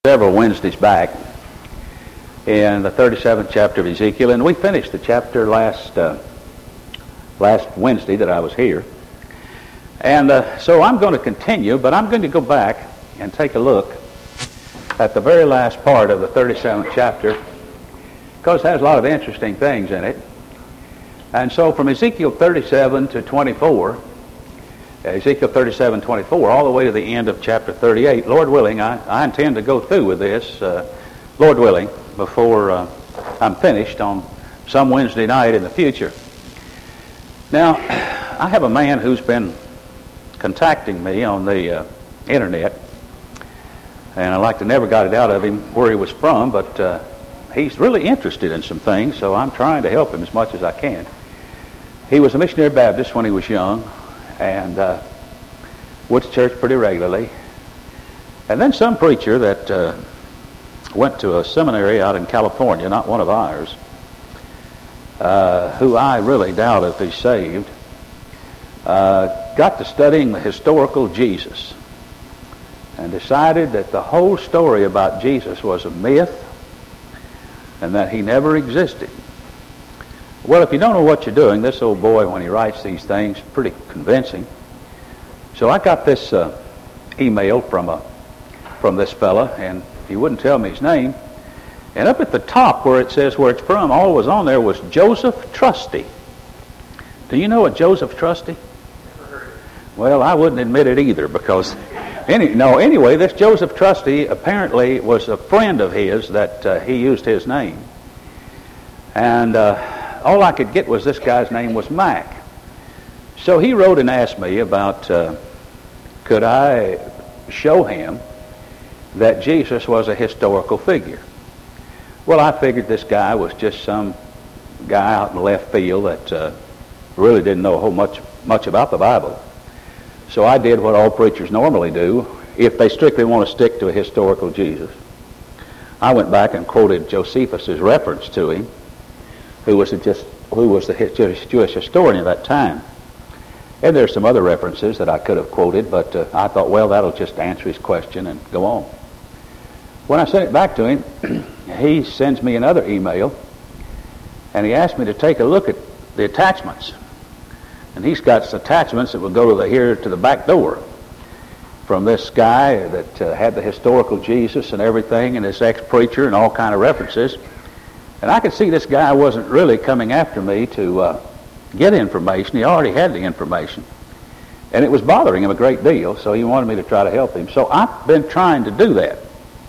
several Wednesdays back in the 37th chapter of Ezekiel, and we finished the chapter last Wednesday that I was here. And so I'm going to continue, but I'm going to go back and take a look at the very last part of the 37th chapter, because it has a lot of interesting things in it. And so from Ezekiel 37 to 24, Ezekiel 37:24, all the way to the end of chapter 38, Lord willing, I intend to go through with this, Lord willing, before I'm finished on some Wednesday night in the future. Now, I have a man who's been contacting me on the internet, and I like to never got it out of him where he was from, but he's really interested in some things, so I'm trying to help him as much as I can. He was a missionary Baptist when he was young, and went to church pretty regularly. And then some preacher that went to a seminary out in California, not one of ours, who I really doubt if he's saved, got to studying the historical Jesus and decided that the whole story about Jesus was a myth and that he never existed. Well, if you don't know what you're doing, this old boy, when he writes these things, pretty convincing. So I got this email from this fella, and he wouldn't tell me his name. And up at the top where it says where it's from, all was on there was Joseph Trusty. Do you know a Joseph Trusty? Well, I wouldn't admit it either, because anyway, this Joseph Trusty apparently was a friend of his that he used his name. And all I could get was this guy's name was Mac. So he wrote and asked me about could I show him that Jesus was a historical figure. Well, I figured this guy was just some guy out in left field that really didn't know a whole much about the Bible. So I did what all preachers normally do if they strictly want to stick to a historical Jesus. I went back and quoted Josephus' reference to him, who was the Jewish historian at that time. And there's some other references that I could have quoted, but I thought, well, that'll just answer his question and go on. When I sent it back to him, he sends me another email, and he asked me to take a look at the attachments. And he's got attachments that will go to the back door from this guy that had the historical Jesus and everything, and this ex-preacher and all kind of references. And I could see this guy wasn't really coming after me to get information. He already had the information. And it was bothering him a great deal, so he wanted me to try to help him. So I've been trying to do that.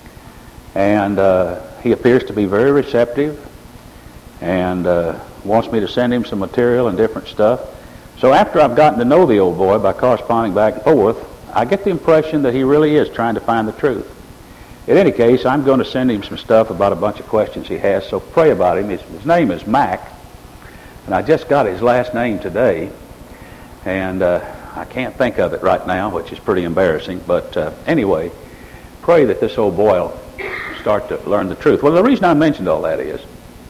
And he appears to be very receptive and wants me to send him some material and different stuff. So after I've gotten to know the old boy by corresponding back and forth, I get the impression that he really is trying to find the truth. In any case, I'm going to send him some stuff about a bunch of questions he has, so pray about him. His name is Mac, and I just got his last name today, and I can't think of it right now, which is pretty embarrassing. But anyway, pray that this old boy will start to learn the truth. Well, the reason I mentioned all that is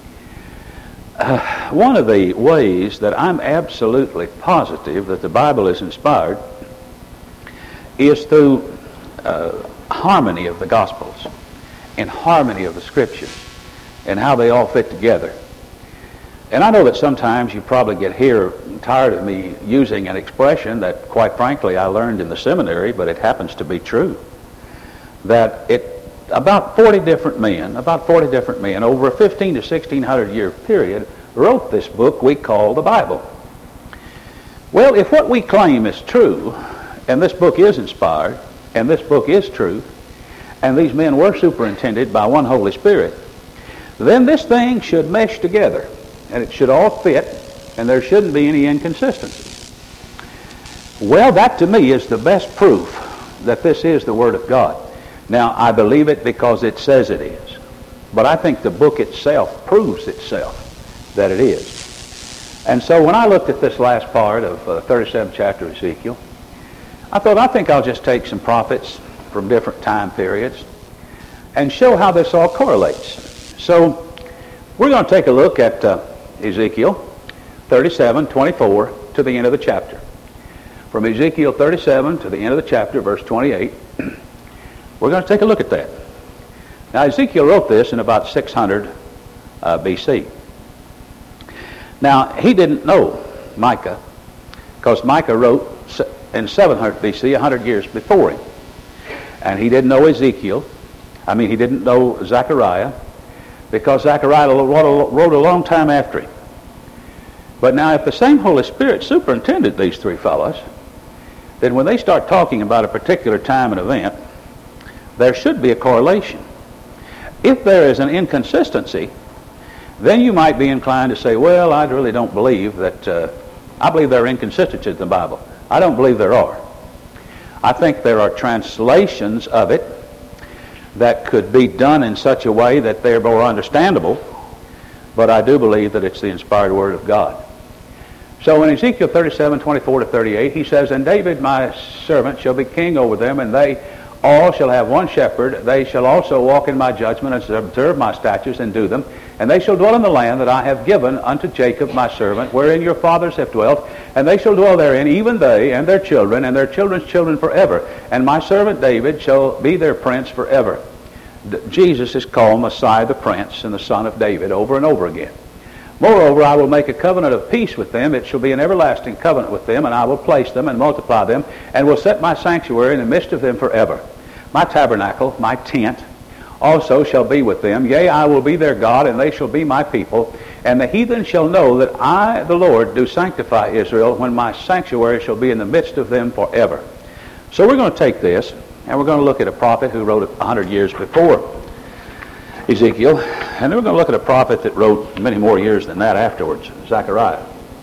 one of the ways that I'm absolutely positive that the Bible is inspired is through harmony of the Gospels and harmony of the Scriptures and how they all fit together. And I know that sometimes you probably get tired of me using an expression that, quite frankly, I learned in the seminary, but it happens to be true. That about 40 different men over a 15 to 1600 year period wrote this book we call the Bible. Well, if what we claim is true, and this book is inspired, and this book is truth, and these men were superintended by one Holy Spirit, then this thing should mesh together, and it should all fit, and there shouldn't be any inconsistencies. Well, that to me is the best proof that this is the Word of God. Now, I believe it because it says it is, but I think the book itself proves itself that it is. And so when I looked at this last part of 37th chapter of Ezekiel, I think I'll just take some prophets from different time periods and show how this all correlates. So we're going to take a look at Ezekiel 37:24 to the end of the chapter. From Ezekiel 37 to the end of the chapter, verse 28, we're going to take a look at that. Now, Ezekiel wrote this in about 600 B.C. Now, he didn't know Micah, because Micah wrote in 700 B.C., 100 years before him. And he didn't know Ezekiel. He didn't know Zechariah, because Zechariah wrote a long time after him. But now, if the same Holy Spirit superintended these three fellows, then when they start talking about a particular time and event, there should be a correlation. If there is an inconsistency, then you might be inclined to say, well, I really don't believe that, I believe there are inconsistencies in the Bible. I don't believe there are. I think there are translations of it that could be done in such a way that they're more understandable, but I do believe that it's the inspired Word of God. So in Ezekiel 37:24-38, he says, "And David my servant shall be king over them, and they all shall have one shepherd. They shall also walk in my judgment, and observe my statutes, and do them. And they shall dwell in the land that I have given unto Jacob my servant, wherein your fathers have dwelt. And they shall dwell therein, even they, and their children's children forever. And my servant David shall be their prince forever." Jesus is called Messiah the Prince and the Son of David over and over again. "Moreover, I will make a covenant of peace with them. It shall be an everlasting covenant with them, and I will place them and multiply them, and will set my sanctuary in the midst of them forever. My tabernacle, my tent, also shall be with them. Yea, I will be their God, and they shall be my people. And the heathen shall know that I, the Lord, do sanctify Israel, when my sanctuary shall be in the midst of them forever." So we're going to take this, and we're going to look at a prophet who wrote it 100 years before Ezekiel, and then we're going to look at a prophet that wrote many more years than that afterwards, Zechariah.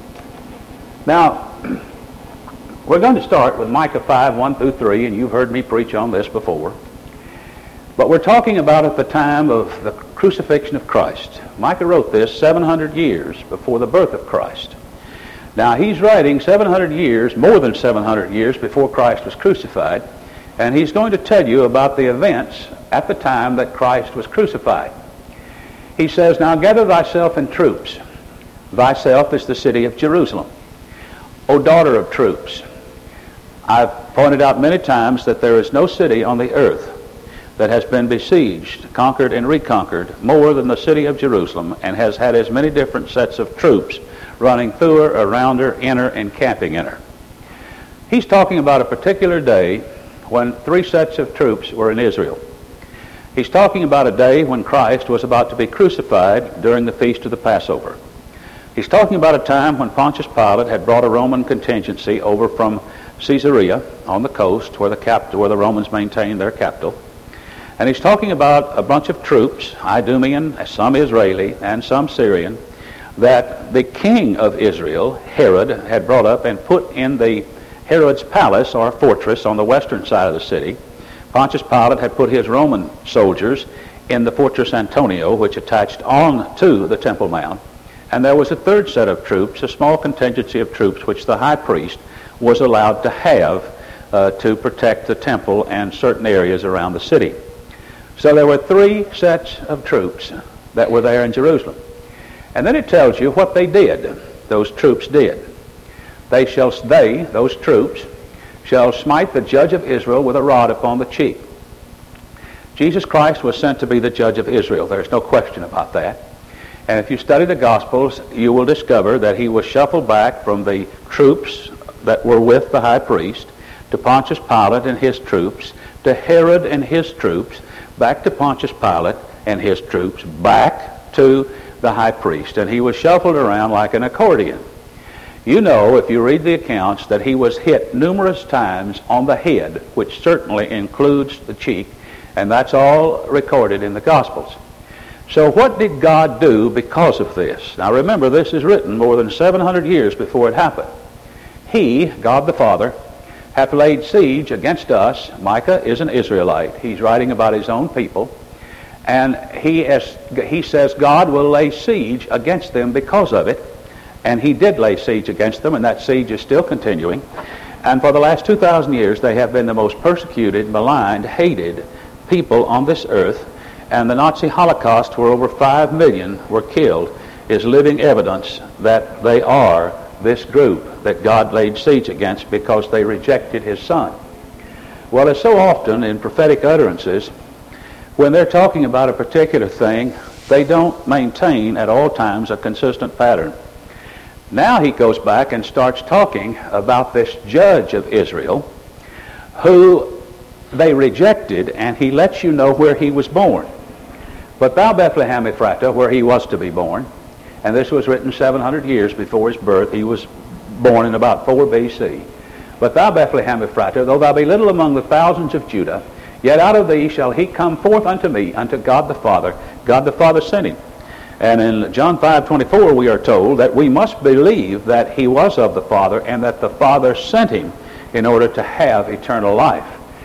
Now, we're going to start with Micah 5:1-3, and you've heard me preach on this before. But we're talking about at the time of the crucifixion of Christ. Micah wrote this 700 years before the birth of Christ. Now, he's writing 700 years, more than 700 years before Christ was crucified, and he's going to tell you about the events at the time that Christ was crucified. He says, "Now gather thyself in troops. Thyself is the city of Jerusalem. O daughter of troops." I've pointed out many times that there is no city on the earth that has been besieged, conquered, and reconquered more than the city of Jerusalem, and has had as many different sets of troops running through her, around her, in her, and camping in her. He's talking about a particular day when three sets of troops were in Israel. He's talking about a day when Christ was about to be crucified during the feast of the Passover. He's talking about a time when Pontius Pilate had brought a Roman contingency over from Caesarea on the coast, where the Romans maintained their capital. And he's talking about a bunch of troops, Idumean, some Israeli, and some Syrian, that the king of Israel, Herod, had brought up and put in the Herod's palace, or fortress, on the western side of the city. Pontius Pilate had put his Roman soldiers in the Fortress Antonia, which attached on to the Temple Mount. And there was a third set of troops, a small contingency of troops, which the high priest was allowed to have to protect the temple and certain areas around the city. So there were three sets of troops that were there in Jerusalem. And then it tells you what they did, those troops did. Those troops, shall smite the judge of Israel with a rod upon the cheek. Jesus Christ was sent to be the judge of Israel. There's no question about that. And if you study the Gospels, you will discover that he was shuffled back from the troops that were with the high priest, to Pontius Pilate and his troops, to Herod and his troops, back to Pontius Pilate and his troops, back to the high priest. And he was shuffled around like an accordion. You know, if you read the accounts, that he was hit numerous times on the head, which certainly includes the cheek, and that's all recorded in the Gospels. So what did God do because of this? Now remember, this is written more than 700 years before it happened. He, God the Father, hath laid siege against us. Micah is an Israelite. He's writing about his own people. And he says God will lay siege against them because of it. And he did lay siege against them, and that siege is still continuing. And for the last 2,000 years, they have been the most persecuted, maligned, hated people on this earth. And the Nazi Holocaust, where over 5 million were killed, is living evidence that they are this group that God laid siege against because they rejected his Son. Well, as so often in prophetic utterances, when they're talking about a particular thing, they don't maintain at all times a consistent pattern. Now he goes back and starts talking about this judge of Israel who they rejected, and he lets you know where he was born. But thou, Bethlehem Ephratah, where he was to be born, and this was written 700 years before his birth. He was born in about 4 B.C. But thou, Bethlehem Ephratah, though thou be little among the thousands of Judah, yet out of thee shall he come forth unto me, unto God the Father. God the Father sent him. And in John 5:24 we are told that we must believe that he was of the Father and that the Father sent him in order to have eternal life.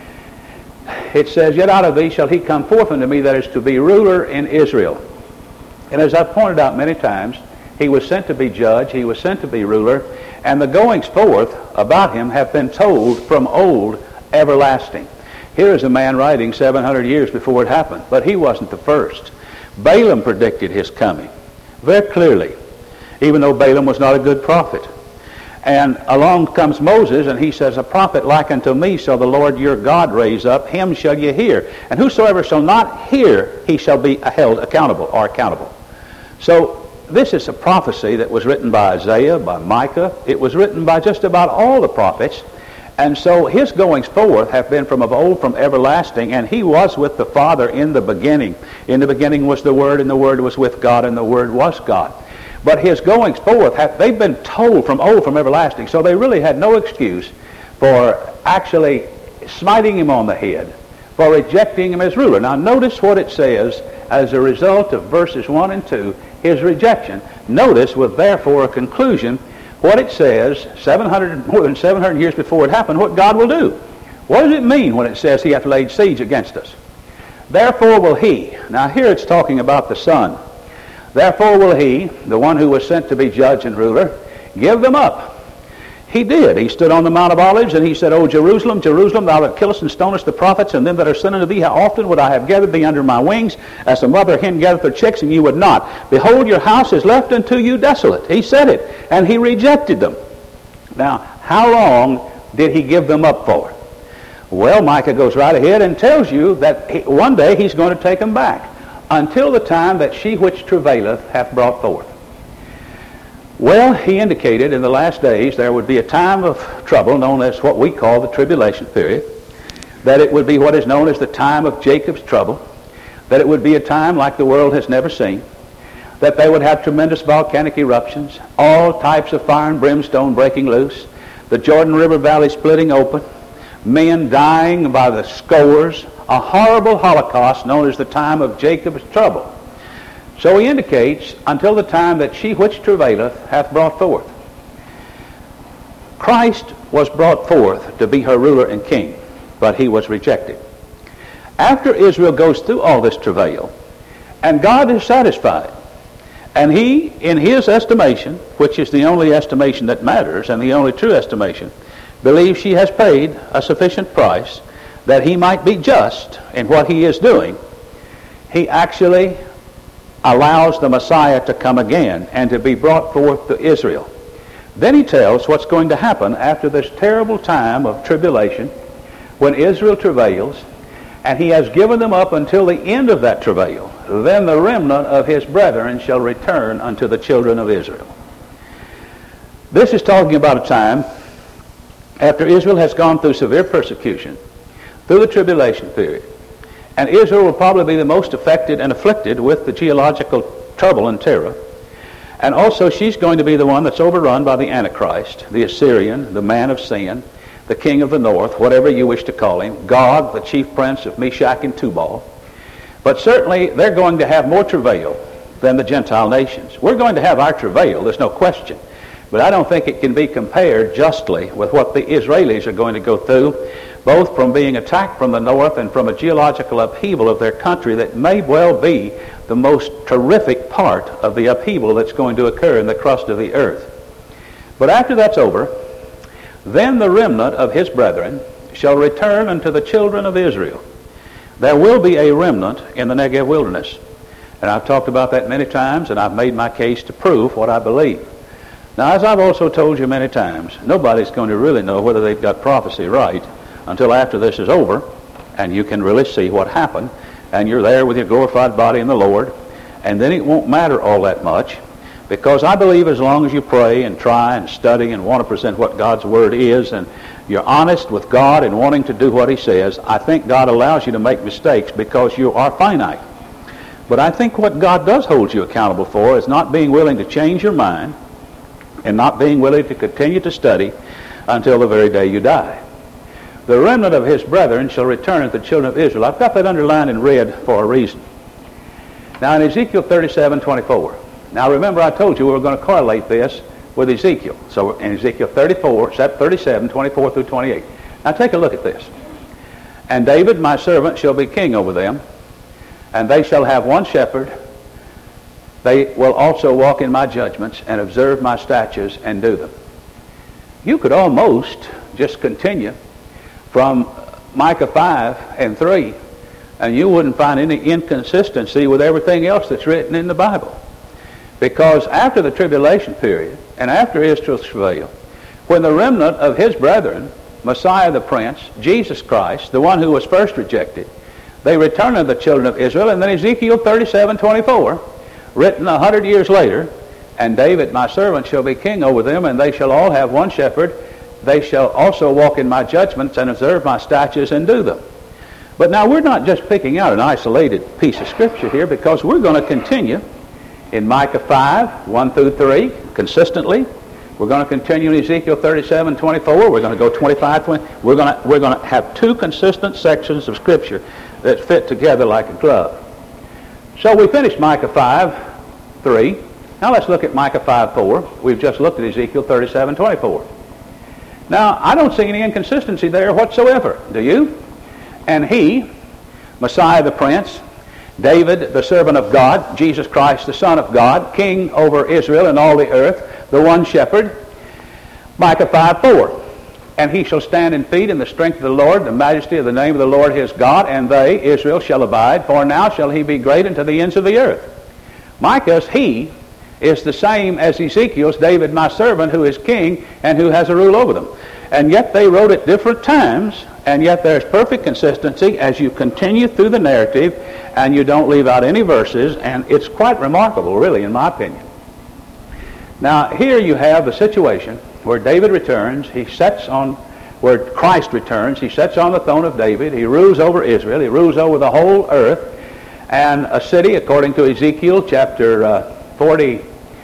It says, yet out of thee shall he come forth unto me that is to be ruler in Israel. And as I've pointed out many times, he was sent to be judge, he was sent to be ruler, and the goings forth about him have been told from old, everlasting. Here is a man writing 700 years before it happened, but he wasn't the first. Balaam predicted his coming very clearly, even though Balaam was not a good prophet. And along comes Moses, and he says, a prophet like unto me shall the Lord your God raise up, him shall ye hear. And whosoever shall not hear, he shall be held accountable, or accountable. So this is a prophecy that was written by Isaiah, by Micah. It was written by just about all the prophets. And so his goings forth have been from of old, from everlasting, and he was with the Father in the beginning. In the beginning was the Word, and the Word was with God, and the Word was God. But his goings forth, they've been told from old, from everlasting, so they really had no excuse for actually smiting him on the head, for rejecting him as ruler. Now notice what it says as a result of verses 1 and 2, his rejection. Notice with therefore a conclusion what it says more than 700 years before it happened, what God will do. What does it mean when it says he hath laid siege against us? Therefore will he. Now here it's talking about the Son. Therefore will he, the one who was sent to be judge and ruler, give them up. He did. He stood on the Mount of Olives, and he said, O Jerusalem, Jerusalem, thou that killest and stonest the prophets, and them that are sent unto thee, how often would I have gathered thee under my wings, as a mother hen gathereth her chicks, and you would not. Behold, your house is left unto you desolate. He said it, and he rejected them. Now, how long did he give them up for? Well, Micah goes right ahead and tells you that one day he's going to take them back, until the time that she which travaileth hath brought forth. Well, he indicated in the last days there would be a time of trouble known as what we call the tribulation period, that it would be what is known as the time of Jacob's trouble, that it would be a time like the world has never seen, that they would have tremendous volcanic eruptions, all types of fire and brimstone breaking loose, the Jordan River Valley splitting open, men dying by the scores, a horrible holocaust known as the time of Jacob's trouble. So he indicates, until the time that she which travaileth hath brought forth. Christ was brought forth to be her ruler and king, but he was rejected. After Israel goes through all this travail, and God is satisfied, and he, in his estimation, which is the only estimation that matters and the only true estimation, believes she has paid a sufficient price that he might be just in what he is doing, he actually allows the Messiah to come again and to be brought forth to Israel. Then he tells what's going to happen after this terrible time of tribulation when Israel travails, and he has given them up until the end of that travail. Then the remnant of his brethren shall return unto the children of Israel. This is talking about a time after Israel has gone through severe persecution, through the tribulation period. And Israel will probably be the most affected and afflicted with the geological trouble and terror. And also she's going to be the one that's overrun by the Antichrist, the Assyrian, the man of sin, the king of the north, whatever you wish to call him, Gog, the chief prince of Meshach and Tubal. But certainly they're going to have more travail than the Gentile nations. We're going to have our travail, there's no question. But I don't think it can be compared justly with what the Israelis are going to go through, both from being attacked from the north and from a geological upheaval of their country that may well be the most terrific part of the upheaval that's going to occur in the crust of the earth. But after that's over, then the remnant of his brethren shall return unto the children of Israel. There will be a remnant in the Negev wilderness. And I've talked about that many times, and I've made my case to prove what I believe. Now, as I've also told you many times, nobody's going to really know whether they've got prophecy right until after this is over, and you can really see what happened and you're there with your glorified body in the Lord, and then it won't matter all that much, because I believe as long as you pray and try and study and want to present what God's Word is, and you're honest with God and wanting to do what He says, I think God allows you to make mistakes because you are finite. But I think what God does hold you accountable for is not being willing to change your mind and not being willing to continue to study until the very day you die. The remnant of His brethren shall return to the children of Israel. I've got that underlined in red for a reason. Now in Ezekiel 37:24. Now remember, I told you we were going to correlate this with Ezekiel. So in Ezekiel 37:24 through 28. Now take a look at this. And David my servant shall be king over them, and they shall have one shepherd. They will also walk in my judgments and observe my statutes and do them. You could almost just continue from Micah 5:3, and you wouldn't find any inconsistency with everything else that's written in the Bible. Because after the tribulation period and after Israel's travail, when the remnant of His brethren, Messiah the Prince, Jesus Christ, the one who was first rejected, they return to the children of Israel, and then Ezekiel 37:24, written 100 years later, and David my servant shall be king over them, and they shall all have one shepherd. They shall also walk in my judgments and observe my statutes and do them. But now we're not just picking out an isolated piece of Scripture here, because we're going to continue in Micah 5:1 through 3 consistently. We're going to continue in Ezekiel 37:24. We're going to go 25:20. We're going to have two consistent sections of Scripture that fit together like a glove. So we finished Micah 5:3. Now let's look at Micah 5:4. We've just looked at Ezekiel 37:24. Now I don't see any inconsistency there whatsoever. Do you? And He, Messiah the Prince, David the servant of God, Jesus Christ the Son of God, king over Israel and all the earth, the one shepherd, Micah 5:4. And he shall stand and feed in the strength of the Lord, the majesty of the name of the Lord his God, and they, Israel, shall abide, for now shall he be great unto the ends of the earth. Micah's He is the same as Ezekiel's David my servant, who is king and who has a rule over them. And yet they wrote at different times, and yet there's perfect consistency as you continue through the narrative, and you don't leave out any verses, and it's quite remarkable, really, in my opinion. Now, here you have the situation where David returns, where Christ returns, he sits on the throne of David, he rules over Israel, he rules over the whole earth, and a city, according to Ezekiel chapter 40,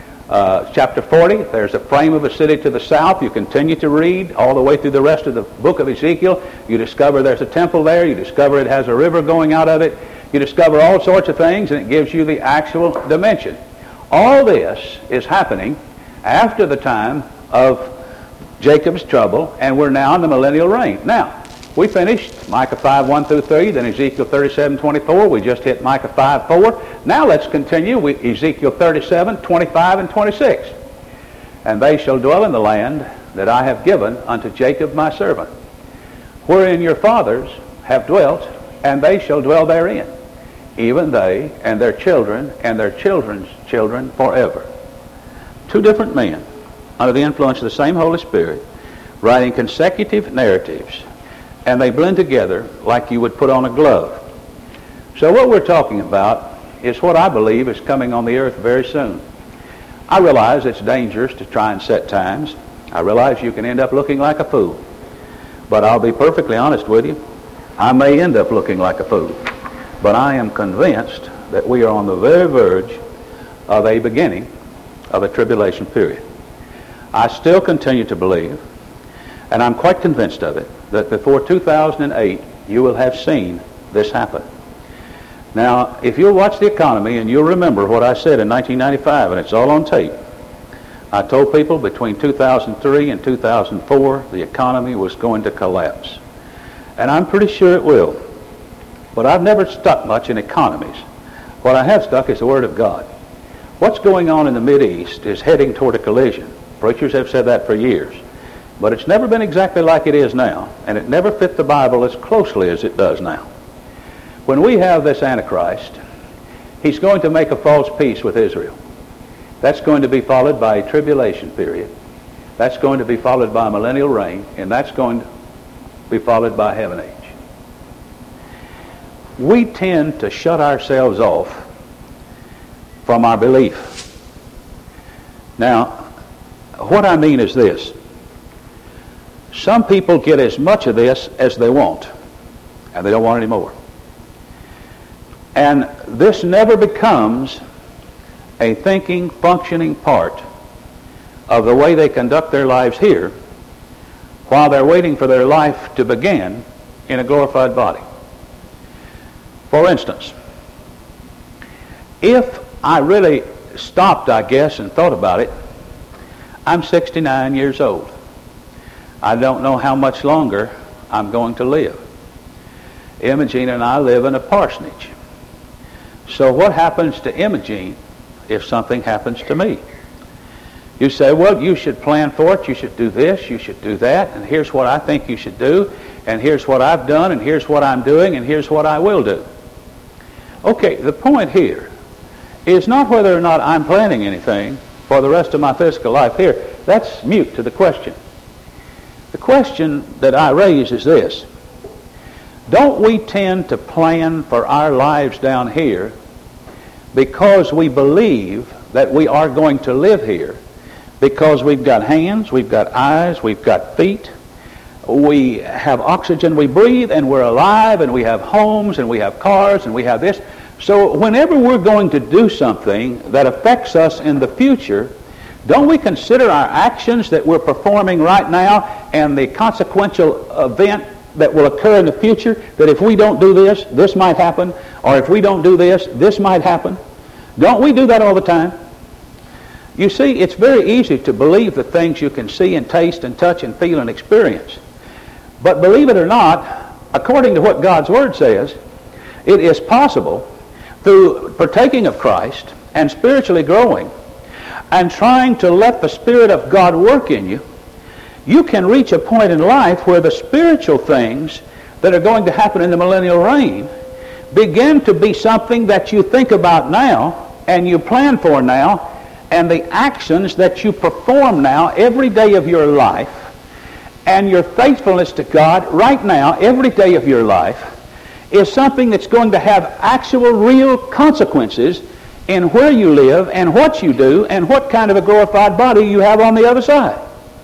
there's a frame of a city to the south. You continue to read all the way through the rest of the book of Ezekiel. You discover there's a temple there. You discover it has a river going out of it. You discover all sorts of things, and it gives you the actual dimension. All this is happening after the time of Jacob's trouble, and we're now in the millennial reign. Now, we finished Micah 5:1 through 3, then Ezekiel 37:24. We just hit Micah 5:4. Now let's continue with Ezekiel 37:25 and 26. And they shall dwell in the land that I have given unto Jacob my servant, wherein your fathers have dwelt, and they shall dwell therein, even they and their children and their children's children forever. Two different men, under the influence of the same Holy Spirit, writing consecutive narratives, and they blend together like you would put on a glove. So what we're talking about is what I believe is coming on the earth very soon. I realize it's dangerous to try and set times. I realize you can end up looking like a fool. But I'll be perfectly honest with you. I may end up looking like a fool. But I am convinced that we are on the very verge of a beginning of a tribulation period. I still continue to believe, and I'm quite convinced of it, that before 2008 you will have seen this happen. Now, if you'll watch the economy, and you'll remember what I said in 1995, and it's all on tape. I told people between 2003 and 2004 the economy was going to collapse. And I'm pretty sure it will. But I've never stuck much in economies. What I have stuck is the Word of God. What's going on in the Mideast is heading toward a collision. Preachers have said that for years. But it's never been exactly like it is now, and it never fit the Bible as closely as it does now. When we have this Antichrist, he's going to make a false peace with Israel. That's going to be followed by a tribulation period. That's going to be followed by a millennial reign, and that's going to be followed by heaven age. we tend to shut ourselves off from our belief. Now, what I mean is this. Some people get as much of this as they want, and they don't want any more. And this never becomes a thinking, functioning part of the way they conduct their lives here while they're waiting for their life to begin in a glorified body. For instance, if I really stopped, I guess, and thought about it, I'm 69 years old. I don't know how much longer I'm going to live. Imogene and I live in a parsonage. So what happens to Imogene if something happens to me? You say, well, you should plan for it, you should do this, you should do that, and here's what I think you should do, and here's what I've done, and here's what I'm doing, and here's what I will do. Okay, the point here is not whether or not I'm planning anything for the rest of my physical life here. That's mute to the question. The question that I raise is this. Don't we tend to plan for our lives down here because we believe that we are going to live here, because we've got hands, we've got eyes, we've got feet, we have oxygen we breathe, and we're alive, and we have homes, and we have cars, and we have this. So whenever we're going to do something that affects us in the future, don't we consider our actions that we're performing right now and the consequential event that will occur in the future, that if we don't do this, this might happen, or if we don't do this, this might happen? Don't we do that all the time? You see, it's very easy to believe the things you can see and taste and touch and feel and experience. But believe it or not, according to what God's Word says, it is possible through partaking of Christ and spiritually growing and trying to let the Spirit of God work in you, you can reach a point in life where the spiritual things that are going to happen in the millennial reign begin to be something that you think about now and you plan for now, and the actions that you perform now every day of your life and your faithfulness to God right now every day of your life is something that's going to have actual real consequences in where you live and what you do and what kind of a glorified body you have on the other side.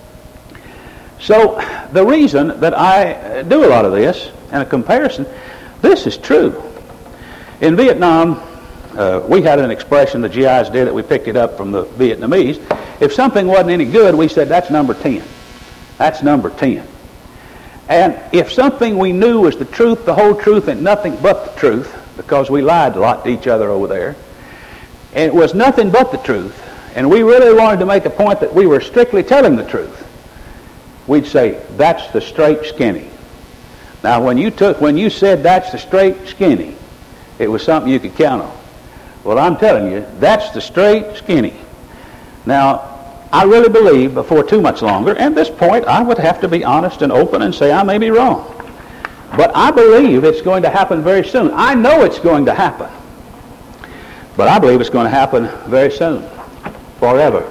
So the reason that I do a lot of this and a comparison, this is true. In Vietnam, we had an expression the GIs did that we picked it up from the Vietnamese. If something wasn't any good, we said, that's number 10. That's number 10. And if something we knew was the truth, the whole truth, and nothing but the truth, because we lied a lot to each other over there, and it was nothing but the truth, and we really wanted to make a point that we were strictly telling the truth, we'd say, that's the straight skinny. Now, when you said that's the straight skinny, it was something you could count on. Well, I'm telling you, that's the straight skinny. Now, I really believe before too much longer, and at this point I would have to be honest and open and say I may be wrong. But I believe it's going to happen very soon. I know it's going to happen. But I believe it's going to happen very soon, forever.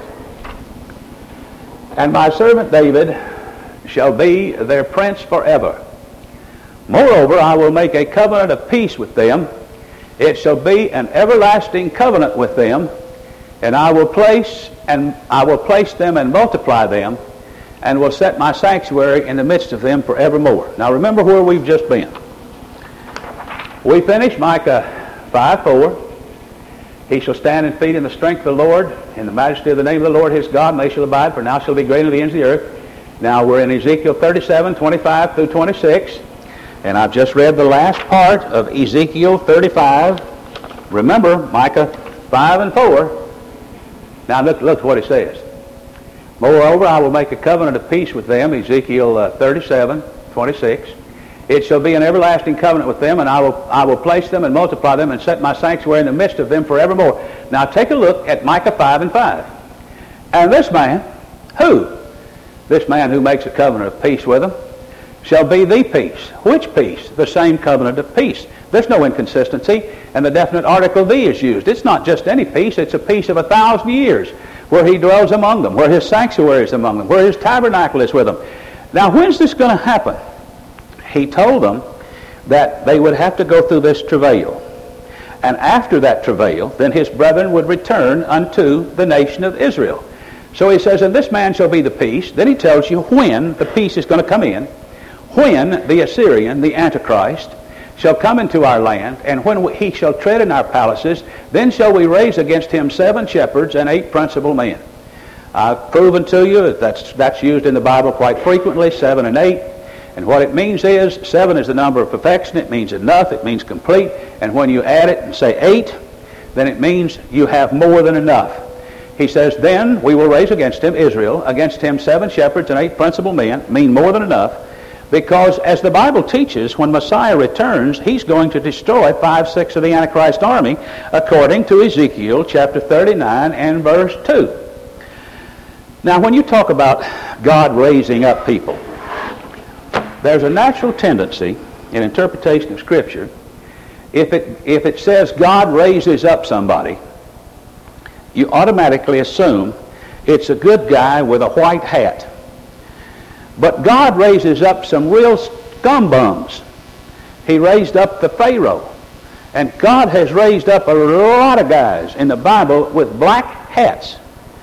And my servant David shall be their prince forever. Moreover, I will make a covenant of peace with them. It shall be an everlasting covenant with them, and I will place them and multiply them, and will set my sanctuary in the midst of them forevermore. Now remember where we've just been. We finished Micah 5:4. He shall stand and feed in the strength of the Lord, in the majesty of the name of the Lord his God, and they shall abide, for now shall be great in the ends of the earth. Now we're in Ezekiel 37:25 through 26. And I've just read the last part of Ezekiel 35. Remember, Micah 5 and 4. Now look what it says. Moreover, I will make a covenant of peace with them, Ezekiel 37:26. It shall be an everlasting covenant with them, and I will place them and multiply them and set my sanctuary in the midst of them forevermore. Now take a look at Micah 5 and 5. And this man, who? This man who makes a covenant of peace with them, shall be the peace. Which peace? The same covenant of peace. There's no inconsistency, and the definite article the is used. It's not just any peace, it's a peace of 1,000 years, where he dwells among them, where his sanctuary is among them, where his tabernacle is with them. Now, when's this going to happen? He told them that they would have to go through this travail. And after that travail, then his brethren would return unto the nation of Israel. So he says, and this man shall be the peace. Then he tells you when the peace is going to come in, when the Assyrian, the Antichrist, shall come into our land, and when he shall tread in our palaces, then shall we raise against him 7 shepherds and 8 principal men. I've proven to you that that's used in the Bible quite frequently, 7 and 8. And what it means is, 7 is the number of perfection. It means enough. It means complete. And when you add it and say 8, then it means you have more than enough. He says, then we will raise against him, Israel, against him 7 shepherds and 8 principal men, mean more than enough, because as the Bible teaches, when Messiah returns, he's going to destroy 5/6 of the Antichrist army, according to Ezekiel chapter 39 and verse 2. Now, when you talk about God raising up people, there's a natural tendency in interpretation of Scripture, if it says God raises up somebody, you automatically assume it's a good guy with a white hat. But God raises up some real scumbums. He raised up the Pharaoh. And God has raised up a lot of guys in the Bible with black hats.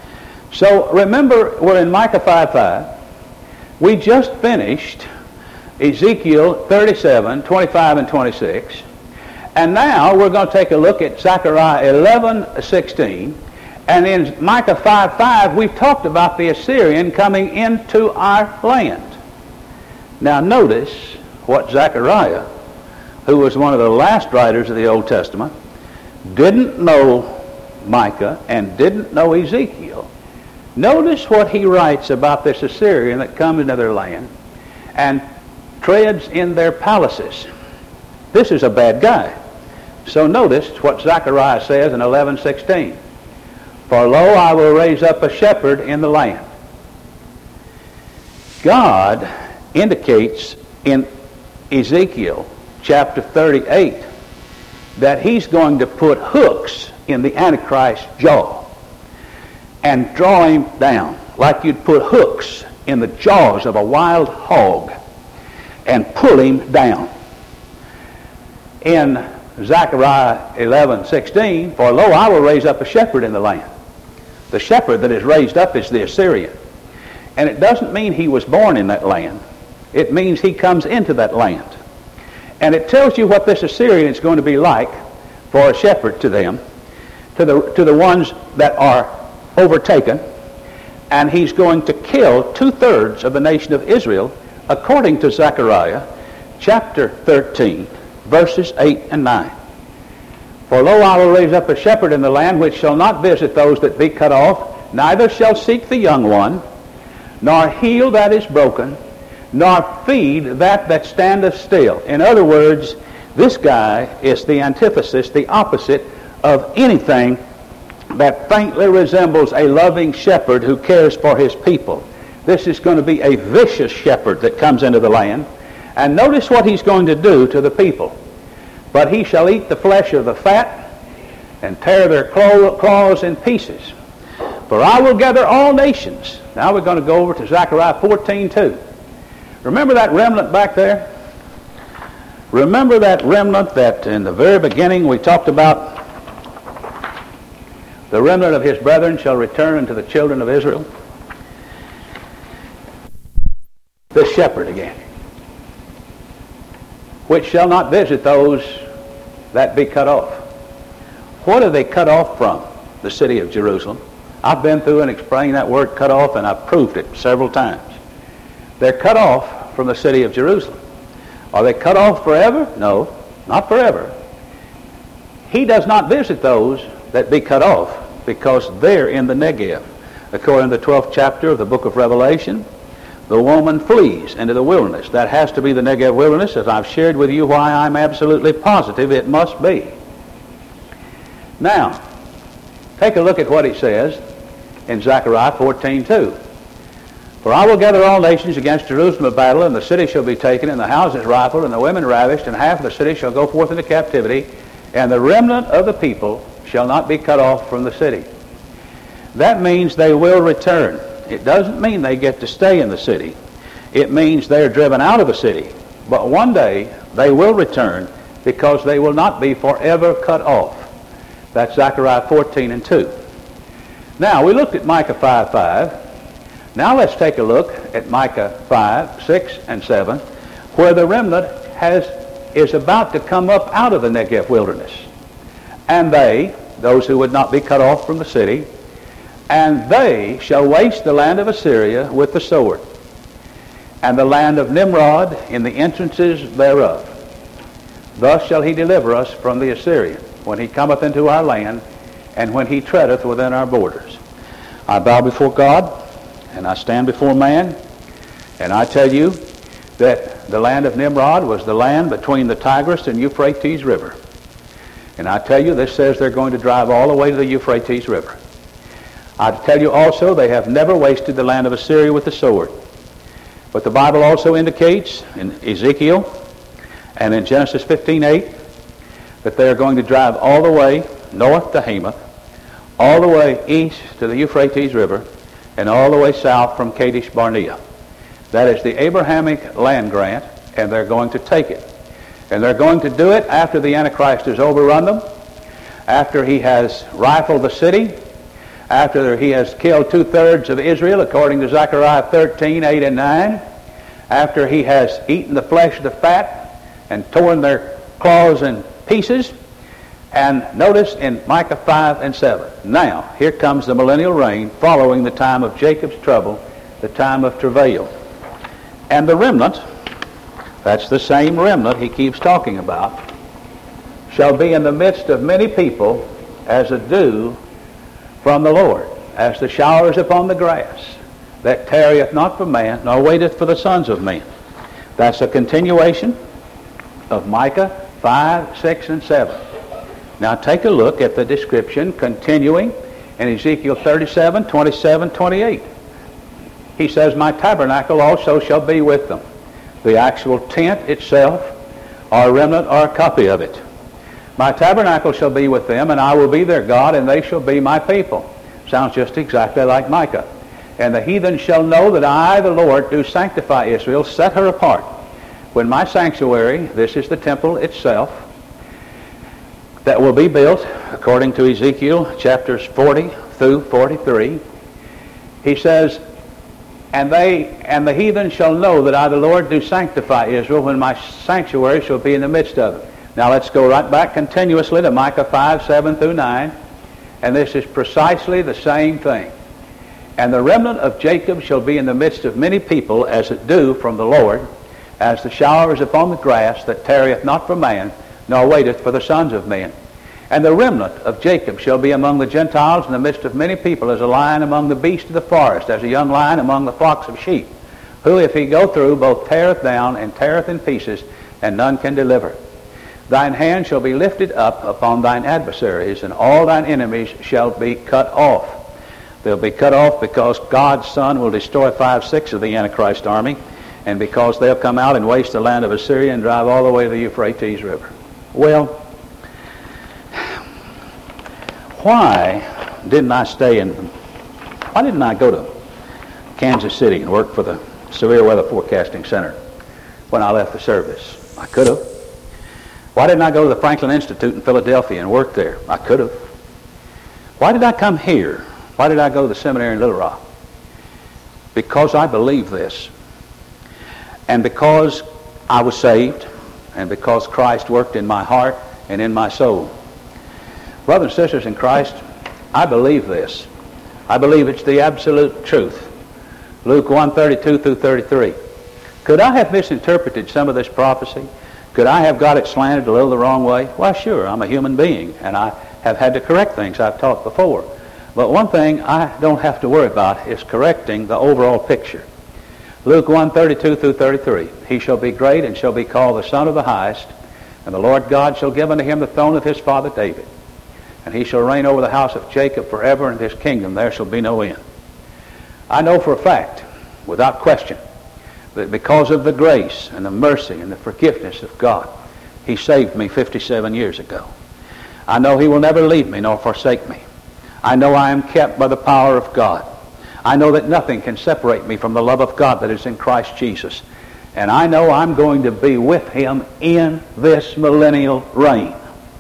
So remember, we're in Micah 5:5. We just finished Ezekiel 37, 25 and 26. And now we're going to take a look at Zechariah 11:16. And in Micah 5:5, we've talked about the Assyrian coming into our land. Now notice what Zechariah, who was one of the last writers of the Old Testament, didn't know Micah and didn't know Ezekiel. Notice what he writes about this Assyrian that comes into their land and treads in their palaces. This is a bad guy. So notice what Zechariah says in 11:16. For lo, I will raise up a shepherd in the land. God indicates in Ezekiel chapter 38 that he's going to put hooks in the Antichrist's jaw and draw him down, like you'd put hooks in the jaws of a wild hog and pull him down. In Zechariah 11:16, for lo, I will raise up a shepherd in the land. The shepherd that is raised up is the Assyrian. And it doesn't mean he was born in that land. It means he comes into that land. And it tells you what this Assyrian is going to be like for a shepherd to them, to the ones that are overtaken. And he's going to kill 2/3 of the nation of Israel, according to Zechariah chapter 13, verses 8 and 9. For lo, I will raise up a shepherd in the land which shall not visit those that be cut off, neither shall seek the young one, nor heal that is broken, nor feed that standeth still. In other words, this guy is the antithesis, the opposite of anything that faintly resembles a loving shepherd who cares for his people. This is going to be a vicious shepherd that comes into the land. And notice what he's going to do to the people. But he shall eat the flesh of the fat and tear their claws in pieces. For I will gather all nations. Now we're going to go over to Zechariah 14:2. Remember that remnant back there? Remember that remnant that in the very beginning we talked about? The remnant of his brethren shall return unto the children of Israel. The shepherd again, which shall not visit those that be cut off. What are they cut off from? The city of Jerusalem. I've been through and explained that word cut off, and I've proved it several times. They're cut off from the city of Jerusalem. Are they cut off forever? No, not forever. He does not visit those that be cut off because they're in the Negev. According to the 12th chapter of the book of Revelation, the woman flees into the wilderness. That has to be the Negev wilderness, as I've shared with you why I'm absolutely positive it must be. Now, take a look at what he says in Zechariah 14:2. For I will gather all nations against Jerusalem of battle, and the city shall be taken, and the houses rifled, and the women ravished, and half of the city shall go forth into captivity, and the remnant of the people shall not be cut off from the city. That means they will return. It doesn't mean they get to stay in the city. It means they're driven out of the city, But one day they will return, because they will not be forever cut off. That's Zechariah 14:2. Now, we looked at Micah 5:5. Now let's take a look at Micah 5:6 and 7, where the remnant is about to come up out of the Negev wilderness. And they, those who would not be cut off from the city, and they shall waste the land of Assyria with the sword, and the land of Nimrod in the entrances thereof. Thus shall he deliver us from the Assyrian, when he cometh into our land, and when he treadeth within our borders. I bow before God, and I stand before man, and I tell you that the land of Nimrod was the land between the Tigris and Euphrates River. And I tell you, this says they're going to drive all the way to the Euphrates River. I tell you also, they have never wasted the land of Assyria with the sword. But the Bible also indicates in Ezekiel and in Genesis 15:8 that they are going to drive all the way north to Hamath, all the way east to the Euphrates River, and all the way south from Kadesh Barnea. That is the Abrahamic land grant, and they're going to take it. And they're going to do it after the Antichrist has overrun them, after he has rifled the city, after he has killed 2/3 of Israel, according to Zechariah 13:8 and 9, after he has eaten the flesh of the fat and torn their claws in pieces. And notice in Micah 5 and 7, now here comes the millennial reign following the time of Jacob's trouble, the time of travail. And the remnant, that's the same remnant he keeps talking about, shall be in the midst of many people as a dew from the Lord, as the showers upon the grass, that tarrieth not for man, nor waiteth for the sons of men. That's a continuation of Micah 5, 6, and 7. Now take a look at the description continuing in Ezekiel 37, 27, 28. He says, my tabernacle also shall be with them. The actual tent itself, or a remnant, or a copy of it. My tabernacle shall be with them, and I will be their God, and they shall be my people. Sounds just exactly like Micah. And the heathen shall know that I, the Lord, do sanctify Israel, set her apart. When my sanctuary, this is the temple itself, that will be built, according to Ezekiel chapters 40 through 43, he says, and the heathen shall know that I, the Lord, do sanctify Israel, when my sanctuary shall be in the midst of it. Now let's go right back continuously to Micah 5, 7 through 9, and this is precisely the same thing. And the remnant of Jacob shall be in the midst of many people, as it dew from the Lord, as the showers upon the grass, that tarrieth not for man, nor waiteth for the sons of men. And the remnant of Jacob shall be among the Gentiles in the midst of many people, as a lion among the beasts of the forest, as a young lion among the flocks of sheep, who, if he go through, both teareth down and teareth in pieces, and none can deliver. Thine hand shall be lifted up upon thine adversaries, and all thine enemies shall be cut off. They'll be cut off because God's Son will destroy 5/6 of the Antichrist army, and because they'll come out and waste the land of Assyria and drive all the way to the Euphrates River. Well, why didn't I go to Kansas City and work for the Severe Weather Forecasting Center when I left the service? I could have. Why didn't I go to the Franklin Institute in Philadelphia and work there? I could have. Why did I come here? Why did I go to the seminary in Little Rock? Because I believe this. And because I was saved, and because Christ worked in my heart and in my soul. Brothers and sisters in Christ, I believe this. I believe it's the absolute truth. Luke 1:32 through 33. Could I have misinterpreted some of this prophecy? Could I have got it slanted a little the wrong way? Why, sure, I'm a human being, and I have had to correct things I've taught before. But one thing I don't have to worry about is correcting the overall picture. Luke 1:32 through 33. He shall be great and shall be called the Son of the Highest, and the Lord God shall give unto him the throne of his father David. And he shall reign over the house of Jacob forever, and his kingdom there shall be no end. I know for a fact, without question, that because of the grace and the mercy and the forgiveness of God, he saved me 57 years ago. I know he will never leave me nor forsake me. I know I am kept by the power of God. I know that nothing can separate me from the love of God that is in Christ Jesus. And I know I'm going to be with him in this millennial reign.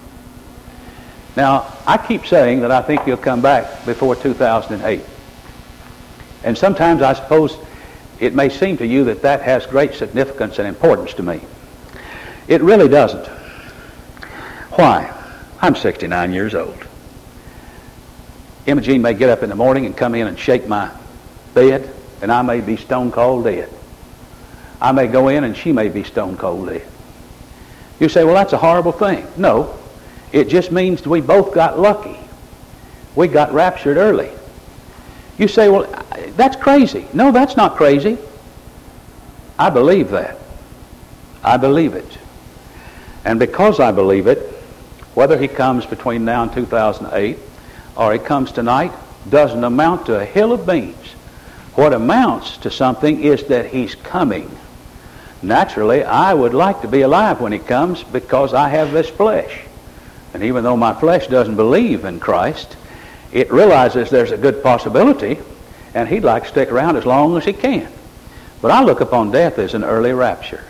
Now, I keep saying that I think he'll come back before 2008. And sometimes I suppose it may seem to you that that has great significance and importance to me. It really doesn't. Why? I'm 69 years old. Imogene may get up in the morning and come in and shake my bed, and I may be stone cold dead. I may go in and she may be stone cold dead. You say, well, that's a horrible thing. No, it just means we both got lucky. We got raptured early. You say, well, that's crazy. No, that's not crazy. I believe that. I believe it. And because I believe it, whether he comes between now and 2008 or he comes tonight doesn't amount to a hill of beans. What amounts to something is that he's coming. Naturally, I would like to be alive when he comes because I have this flesh. And even though my flesh doesn't believe in Christ, it realizes there's a good possibility, and he'd like to stick around as long as he can. But I look upon death as an early rapture.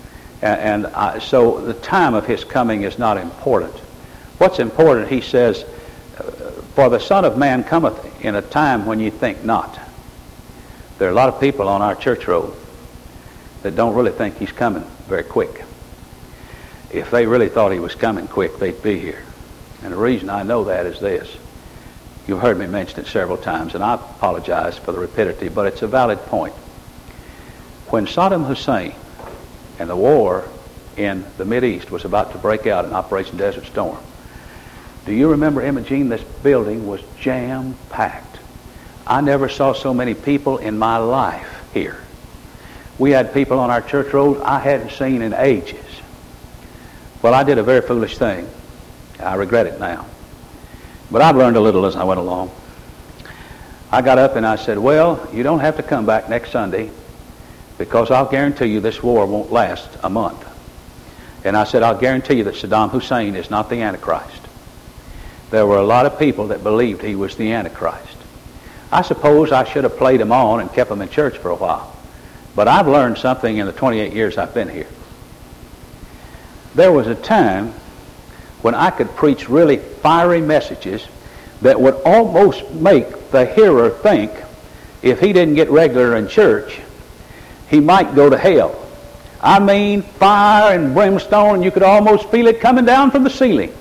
So the time of his coming is not important. What's important, he says, for the Son of Man cometh in a time when you think not. There are a lot of people on our church road that don't really think he's coming very quick. If they really thought he was coming quick, they'd be here. And the reason I know that is this. You've heard me mention it several times, and I apologize for the rapidity, but it's a valid point. When Saddam Hussein and the war in the Mideast was about to break out in Operation Desert Storm, do you remember, Imogene, this building was jam-packed. I never saw so many people in my life here. We had people on our church road I hadn't seen in ages. Well, I did a very foolish thing. I regret it now. But I've learned a little as I went along. I got up and I said, well, you don't have to come back next Sunday because I'll guarantee you this war won't last a month. And I said, I'll guarantee you that Saddam Hussein is not the Antichrist. There were a lot of people that believed he was the Antichrist. I suppose I should have played him on and kept him in church for a while. But I've learned something in the 28 years I've been here. There was a time when I could preach really fiery messages that would almost make the hearer think if he didn't get regular in church, he might go to hell. I mean, fire and brimstone, and you could almost feel it coming down from the ceiling.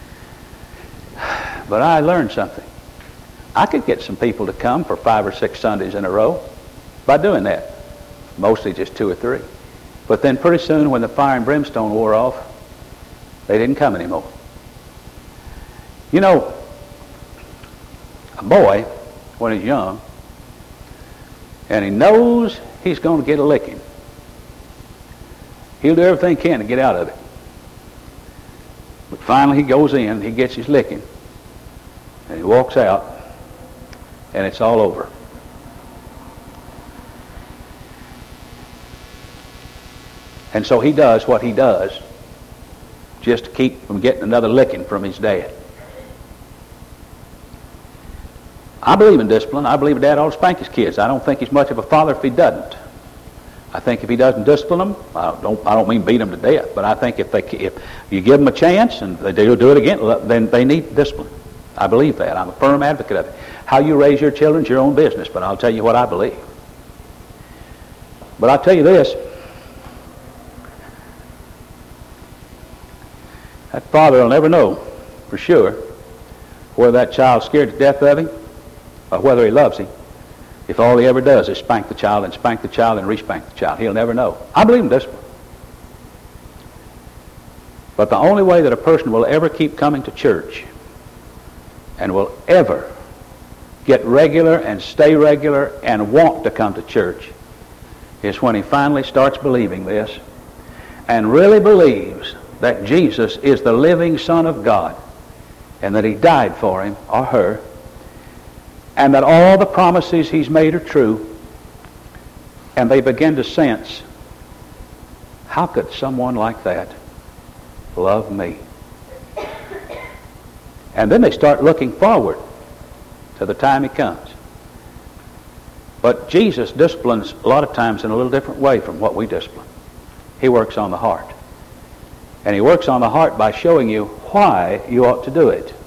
But I learned something. I could get some people to come for 5 or 6 Sundays in a row by doing that. Mostly just 2 or 3. But then pretty soon when the fire and brimstone wore off, they didn't come anymore. You know, a boy, when he's young, and he knows he's going to get a licking, he'll do everything he can to get out of it. But finally he goes in, he gets his licking, and he walks out, and it's all over. And so he does what he does just to keep from getting another licking from his dad. I believe in discipline. I believe a dad ought to spank his kids. I don't think he's much of a father if he doesn't. I think if he doesn't discipline them, I don't mean beat them to death, but I think if you give them a chance and they'll do it again, then they need discipline. I believe that. I'm a firm advocate of it. How you raise your children is your own business, but I'll tell you what I believe. But I'll tell you this. That father will never know for sure whether that child's scared to death of him or whether he loves him if all he ever does is spank the child and re-spank the child. He'll never know. I believe in discipline. But the only way that a person will ever keep coming to church and will ever get regular and stay regular and want to come to church is when he finally starts believing this and really believes that Jesus is the living Son of God and that he died for him or her and that all the promises he's made are true, and they begin to sense, how could someone like that love me? And then they start looking forward to the time he comes. But Jesus disciplines a lot of times in a little different way from what we discipline. He works on the heart. And he works on the heart by showing you why you ought to do it.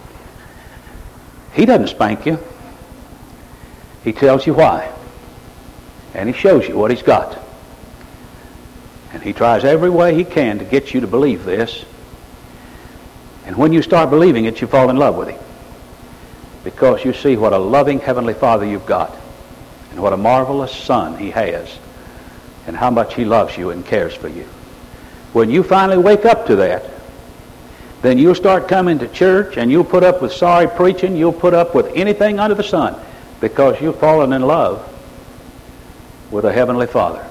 He doesn't spank you. He tells you why. And he shows you what he's got. And he tries every way he can to get you to believe this. And when you start believing it, you fall in love with him. Because you see what a loving Heavenly Father you've got. And what a marvelous Son he has. And how much he loves you and cares for you. When you finally wake up to that, then you'll start coming to church and you'll put up with sorry preaching. You'll put up with anything under the sun because you've fallen in love with a Heavenly Father.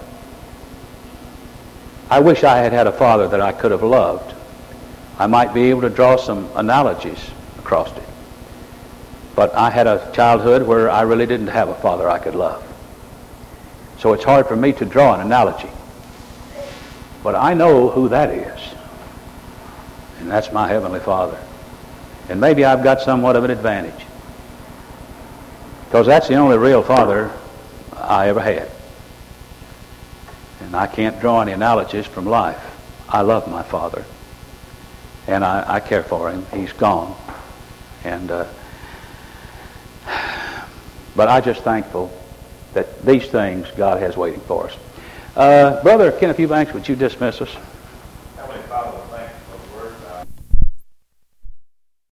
I wish I had had a father that I could have loved. I might be able to draw some analogies across it. But I had a childhood where I really didn't have a father I could love. So it's hard for me to draw an analogy. But I know who that is. And that's my Heavenly Father. And maybe I've got somewhat of an advantage. Because that's the only real father I ever had. And I can't draw any analogies from life. I love my father. And I care for him. He's gone. And but I'm just thankful that these things God has waiting for us. Brother Kenneth Eubanks, would you dismiss us?